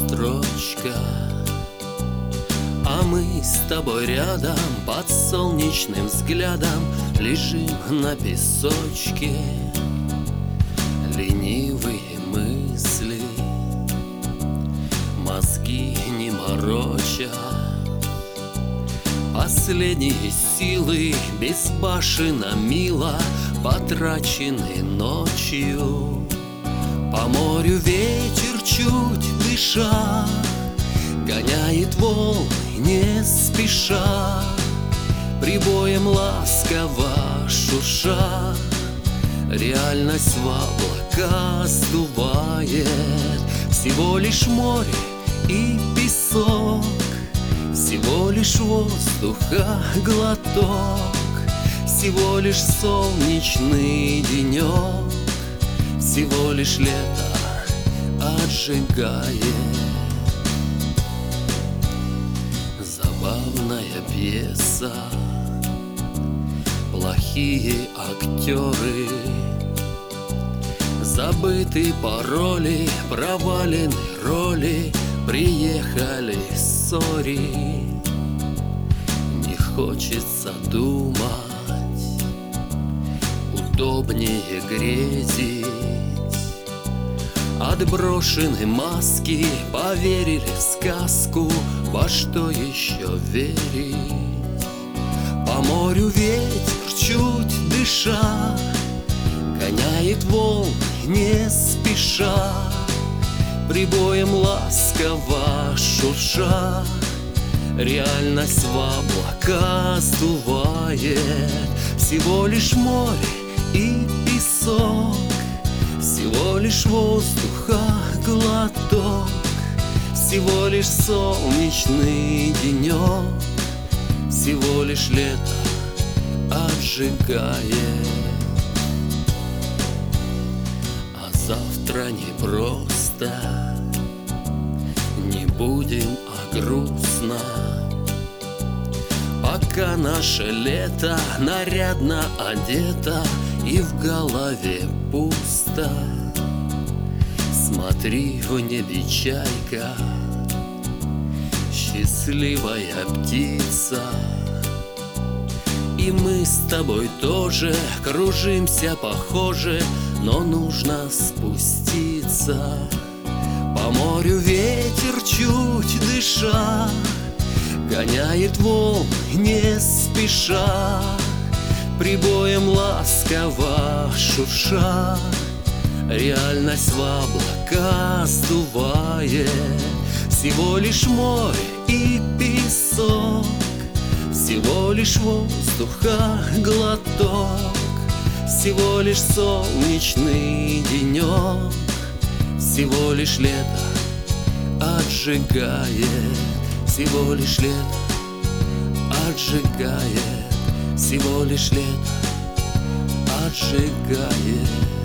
строчка, а мы с тобой рядом под солнечным взглядом лежим на песочке. Ленивые мысли мозги не мороча, последние силы безбашенно мило потрачены ночью. По морю ветер, чуть дыша, гоняет волны не спеша, прибоем ласково шурша. Реальность в облака сдувает, всего лишь море и песок, всего лишь воздуха глоток, всего лишь солнечный денек, всего лишь лето отжигает. Забавная пьеса, плохие актеры, забыты пароли, провалены роли, приехали ссори. Не хочется думать, удобнее грезить. Отброшены маски, поверили в сказку, во что еще верить. По морю ветер, чуть дыша, гоняет волны не спеша, прибоем ласково шурша. Реальность в облака сдувает, всего лишь море и песок, всего лишь воздуха глоток, всего лишь солнечный денек, всего лишь лето отжигает. А завтра непросто, не будем, а грустно, пока наше лето нарядно одето и в голове пусто. Смотри, в небе чайка, счастливая птица, и мы с тобой тоже кружимся похоже, но нужно спуститься. По морю ветер, чуть дыша, гоняет волны не спеша, прибоем ласково шурша. Реальность в облака сдувает, всего лишь море и песок, всего лишь воздуха глоток, всего лишь солнечный денек, всего лишь лето отжигает, всего лишь лето отжигает, всего лишь лето отжигает.